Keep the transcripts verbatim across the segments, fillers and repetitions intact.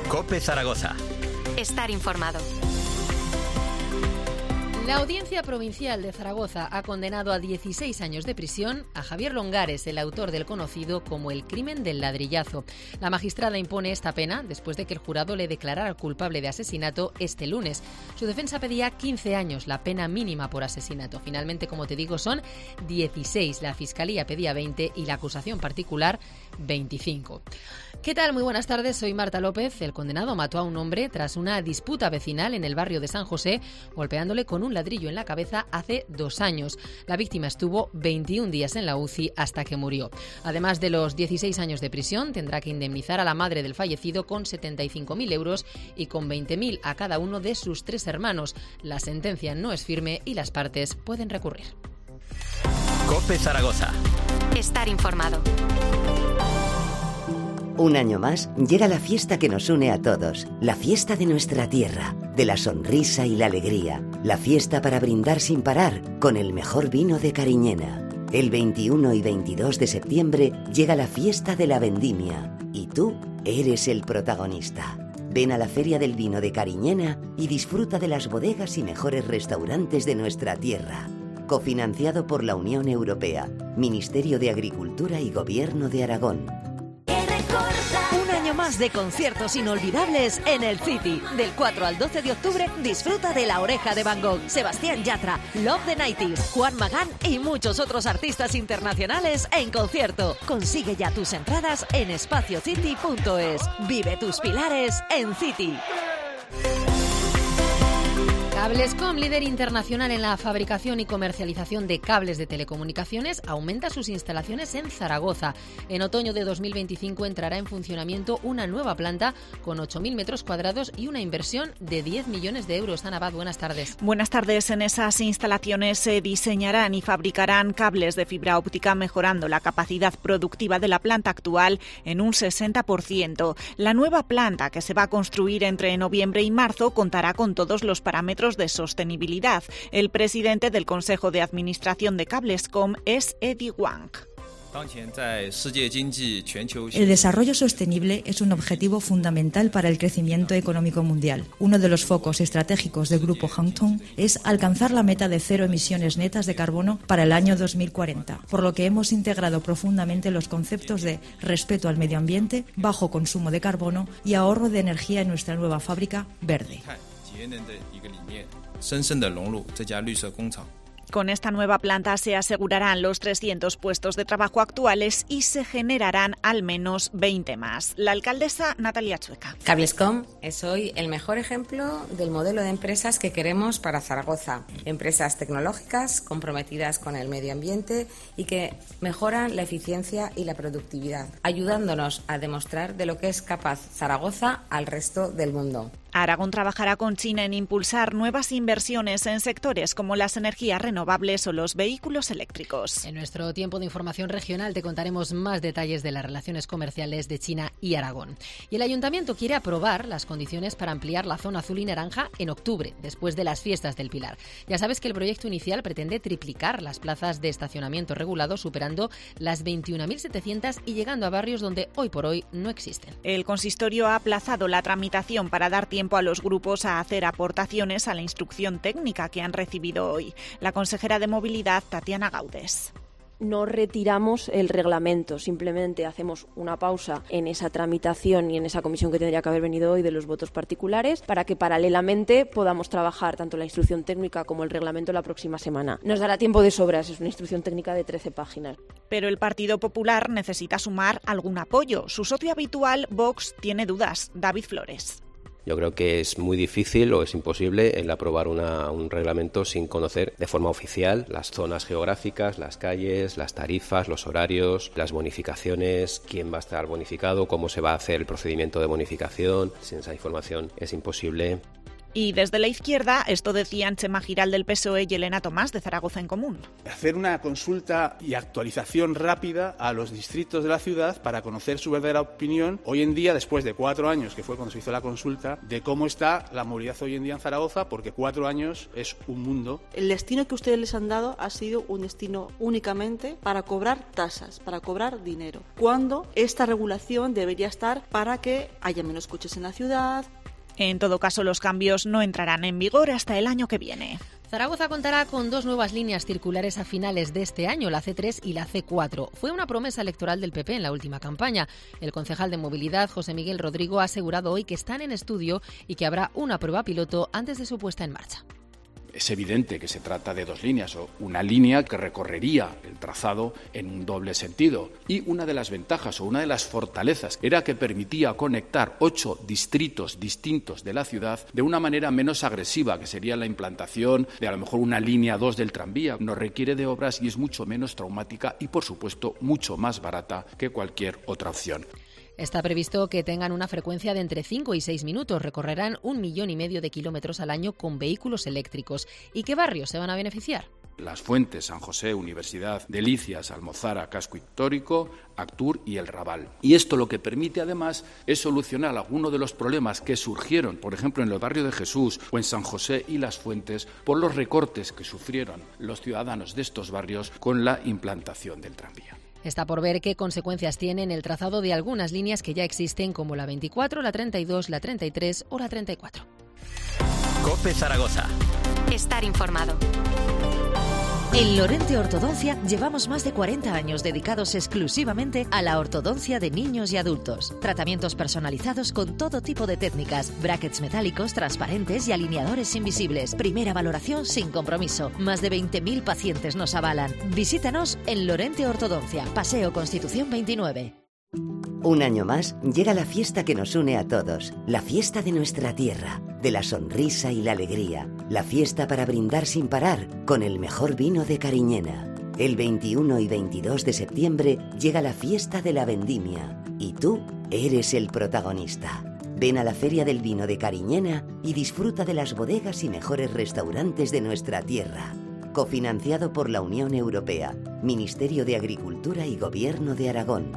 COPE Zaragoza. Estar informado. La Audiencia Provincial de Zaragoza ha condenado a dieciséis años de prisión a Javier Longares, el autor del conocido como el crimen del ladrillazo. La magistrada impone esta pena después de que el jurado le declarara culpable de asesinato este lunes. Su defensa pedía quince años, la pena mínima por asesinato. Finalmente, como te digo, son dieciséis. La Fiscalía pedía veinte y la acusación particular veinticinco. ¿Qué tal? Muy buenas tardes, soy Marta López. El condenado mató a un hombre tras una disputa vecinal en el barrio de San José, golpeándole con un ladrillo en la cabeza hace dos años. La víctima estuvo veintiún días en la U C I hasta que murió. Además de los dieciséis años de prisión, tendrá que indemnizar a la madre del fallecido con setenta y cinco mil euros y con veinte mil a cada uno de sus tres hermanos. La sentencia no es firme y las partes pueden recurrir. COPE Zaragoza. Estar informado. Un año más llega la fiesta que nos une a todos, la fiesta de nuestra tierra, de la sonrisa y la alegría, la fiesta para brindar sin parar con el mejor vino de Cariñena. El veintiuno y veintidós de septiembre llega la fiesta de la vendimia y tú eres el protagonista. Ven a la Feria del Vino de Cariñena y disfruta de las bodegas y mejores restaurantes de nuestra tierra. Cofinanciado por la Unión Europea, Ministerio de Agricultura y Gobierno de Aragón. Un año más de conciertos inolvidables en el City. Del cuatro al doce de octubre disfruta de La Oreja de Van Gogh, Sebastián Yatra, Love the nineties, Juan Magán y muchos otros artistas internacionales en concierto. Consigue ya tus entradas en espacio city punto es. Vive tus pilares en City. Cablescom, líder internacional en la fabricación y comercialización de cables de telecomunicaciones, aumenta sus instalaciones en Zaragoza. En otoño de dos mil veinticinco entrará en funcionamiento una nueva planta con ocho mil metros cuadrados y una inversión de diez millones de euros. Ana Abad, buenas tardes. Buenas tardes. En esas instalaciones se diseñarán y fabricarán cables de fibra óptica, mejorando la capacidad productiva de la planta actual en un sesenta por ciento. La nueva planta, que se va a construir entre noviembre y marzo, contará con todos los parámetros de sostenibilidad. El presidente del Consejo de Administración de Cablescom es Eddie Wang. El desarrollo sostenible es un objetivo fundamental para el crecimiento económico mundial. Uno de los focos estratégicos del Grupo Hangtong es alcanzar la meta de cero emisiones netas de carbono para el año dos mil cuarenta, por lo que hemos integrado profundamente los conceptos de respeto al medio ambiente, bajo consumo de carbono y ahorro de energía en nuestra nueva fábrica verde. Con esta nueva planta se asegurarán los trescientos puestos de trabajo actuales y se generarán al menos veinte más. La alcaldesa Natalia Chueca. Cablescom es hoy el mejor ejemplo del modelo de empresas que queremos para Zaragoza. Empresas tecnológicas comprometidas con el medio ambiente y que mejoran la eficiencia y la productividad, ayudándonos a demostrar de lo que es capaz Zaragoza al resto del mundo. Aragón trabajará con China en impulsar nuevas inversiones en sectores como las energías renovables o los vehículos eléctricos. En nuestro tiempo de información regional te contaremos más detalles de las relaciones comerciales de China y Aragón. Y el Ayuntamiento quiere aprobar las condiciones para ampliar la zona azul y naranja en octubre, después de las fiestas del Pilar. Ya sabes que el proyecto inicial pretende triplicar las plazas de estacionamiento regulado, superando las veintiún mil setecientas y llegando a barrios donde hoy por hoy no existen. El consistorio ha aplazado la tramitación para dar tiempo a los grupos a hacer aportaciones a la instrucción técnica que han recibido hoy. La consejera de Movilidad, Tatiana Gaudes. No retiramos el reglamento, simplemente hacemos una pausa en esa tramitación y en esa comisión que tendría que haber venido hoy de los votos particulares para que paralelamente podamos trabajar tanto la instrucción técnica como el reglamento la próxima semana. Nos dará tiempo de sobras, es una instrucción técnica de trece páginas. Pero el Partido Popular necesita sumar algún apoyo. Su socio habitual, Vox, tiene dudas. David Flores. Yo creo que es muy difícil o es imposible el aprobar una, un reglamento sin conocer de forma oficial las zonas geográficas, las calles, las tarifas, los horarios, las bonificaciones, quién va a estar bonificado, cómo se va a hacer el procedimiento de bonificación. Sin esa información es imposible. Y desde la izquierda, esto decían Chema Giral del P S O E y Elena Tomás de Zaragoza en Común. Hacer una consulta y actualización rápida a los distritos de la ciudad para conocer su verdadera opinión hoy en día, después de cuatro años, que fue cuando se hizo la consulta, de cómo está la movilidad hoy en día en Zaragoza, porque cuatro años es un mundo. El destino que ustedes les han dado ha sido un destino únicamente para cobrar tasas, para cobrar dinero, cuando esta regulación debería estar para que haya menos coches en la ciudad. En todo caso, los cambios no entrarán en vigor hasta el año que viene. Zaragoza contará con dos nuevas líneas circulares a finales de este año, la C tres y la C cuatro. Fue una promesa electoral del P P en la última campaña. El concejal de Movilidad, José Miguel Rodrigo, ha asegurado hoy que están en estudio y que habrá una prueba piloto antes de su puesta en marcha. Es evidente que se trata de dos líneas, o una línea que recorrería el trazado en un doble sentido. Y una de las ventajas o una de las fortalezas era que permitía conectar ocho distritos distintos de la ciudad de una manera menos agresiva, que sería la implantación de a lo mejor una línea dos del tranvía. No requiere de obras y es mucho menos traumática y, por supuesto, mucho más barata que cualquier otra opción. Está previsto que tengan una frecuencia de entre cinco y seis minutos. Recorrerán un millón y medio de kilómetros al año con vehículos eléctricos. ¿Y qué barrios se van a beneficiar? Las Fuentes, San José, Universidad, Delicias, Almozara, Casco Histórico, Actur y El Raval. Y esto lo que permite además es solucionar algunos de los problemas que surgieron, por ejemplo, en el barrio de Jesús o en San José y Las Fuentes, por los recortes que sufrieron los ciudadanos de estos barrios con la implantación del tranvía. Está por ver qué consecuencias tiene en el trazado de algunas líneas que ya existen, como la veinticuatro, la treinta y dos, la treinta y tres o la treinta y cuatro. COPE Zaragoza. Estar informado. En Lorente Ortodoncia llevamos más de cuarenta años dedicados exclusivamente a la ortodoncia de niños y adultos. Tratamientos personalizados con todo tipo de técnicas, brackets metálicos, transparentes y alineadores invisibles. Primera valoración sin compromiso. Más de veinte mil pacientes nos avalan. Visítanos en Lorente Ortodoncia, Paseo Constitución veintinueve. Un año más llega la fiesta que nos une a todos, la fiesta de nuestra tierra, de la sonrisa y la alegría, la fiesta para brindar sin parar con el mejor vino de Cariñena. El veintiuno y veintidós de septiembre llega la fiesta de la vendimia y tú eres el protagonista. Ven a la Feria del Vino de Cariñena y disfruta de las bodegas y mejores restaurantes de nuestra tierra. Cofinanciado por la Unión Europea, Ministerio de Agricultura y Gobierno de Aragón.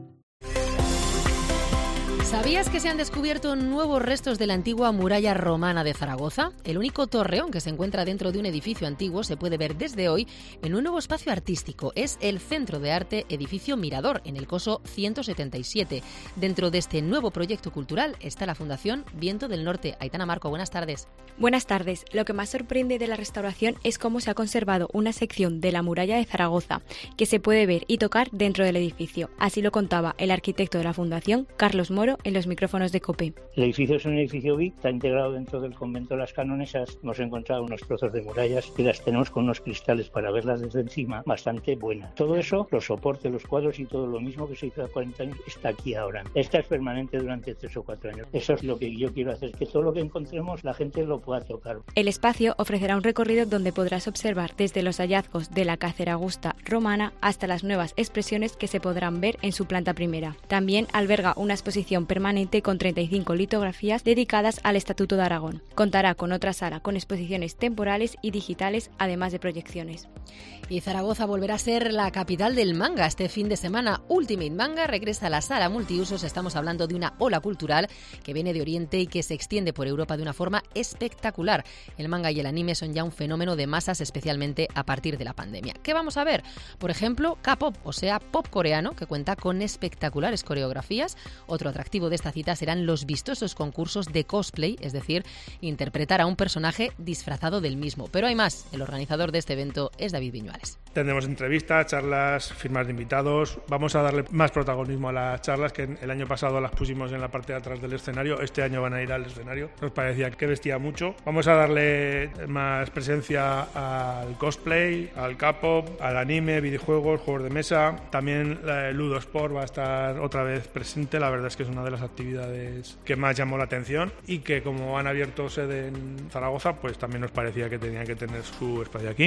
¿Sabías que se han descubierto nuevos restos de la antigua muralla romana de Zaragoza? El único torreón que se encuentra dentro de un edificio antiguo se puede ver desde hoy en un nuevo espacio artístico. Es el Centro de Arte Edificio Mirador, en el Coso ciento setenta y siete. Dentro de este nuevo proyecto cultural está la Fundación Viento del Norte. Aitana Marco, buenas tardes. Buenas tardes. Lo que más sorprende de la restauración es cómo se ha conservado una sección de la muralla de Zaragoza que se puede ver y tocar dentro del edificio. Así lo contaba el arquitecto de la Fundación, Carlos Moro, en los micrófonos de COPE. El edificio es un edificio B I C, está integrado dentro del convento de las Canonesas. Hemos encontrado unos trozos de murallas y las tenemos con unos cristales para verlas desde encima bastante buenas. Todo eso, los soportes, los cuadros y todo lo mismo que se hizo hace cuarenta años, está aquí ahora. Esta es permanente durante tres o cuatro años. Eso es lo que yo quiero hacer, que todo lo que encontremos la gente lo pueda tocar. El espacio ofrecerá un recorrido donde podrás observar desde los hallazgos de la caceragusta romana hasta las nuevas expresiones que se podrán ver en su planta primera. También alberga una exposición permanente con treinta y cinco litografías dedicadas al Estatuto de Aragón. Contará con otra sala con exposiciones temporales y digitales, además de proyecciones. Y Zaragoza volverá a ser la capital del manga este fin de semana. Ultimate Manga regresa a la sala multiusos. Estamos hablando de una ola cultural que viene de Oriente y que se extiende por Europa de una forma espectacular. El manga y el anime son ya un fenómeno de masas, especialmente a partir de la pandemia. ¿Qué vamos a ver? Por ejemplo, K-pop, o sea, pop coreano, que cuenta con espectaculares coreografías. Otro atractivo de esta cita serán los vistosos concursos de cosplay, es decir, interpretar a un personaje disfrazado del mismo. Pero hay más. El organizador de este evento es David Viñuales. Tendremos entrevistas, charlas, firmas de invitados. Vamos a darle más protagonismo a las charlas, que el año pasado las pusimos en la parte de atrás del escenario. Este año van a ir al escenario. Nos parecía que vestía mucho. Vamos a darle más presencia al cosplay, al K-pop, al anime, videojuegos, juegos de mesa. También la Ludo Sport va a estar otra vez presente. La verdad es que es una de las actividades que más llamó la atención y que, como han abierto sede en Zaragoza, pues también nos parecía que tenían que tener su espacio aquí.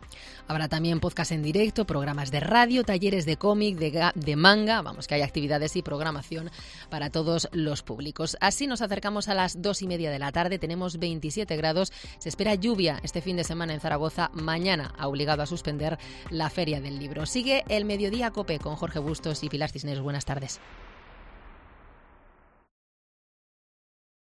Habrá también podcast en directo, programas de radio, talleres de cómic, de, de manga, vamos, que hay actividades y programación para todos los públicos. Así nos acercamos a las dos y media de la tarde, tenemos veintisiete grados, se espera lluvia este fin de semana en Zaragoza, mañana ha obligado a suspender la Feria del Libro. Sigue el Mediodía COPE con Jorge Bustos y Pilar Cisneros. Buenas tardes.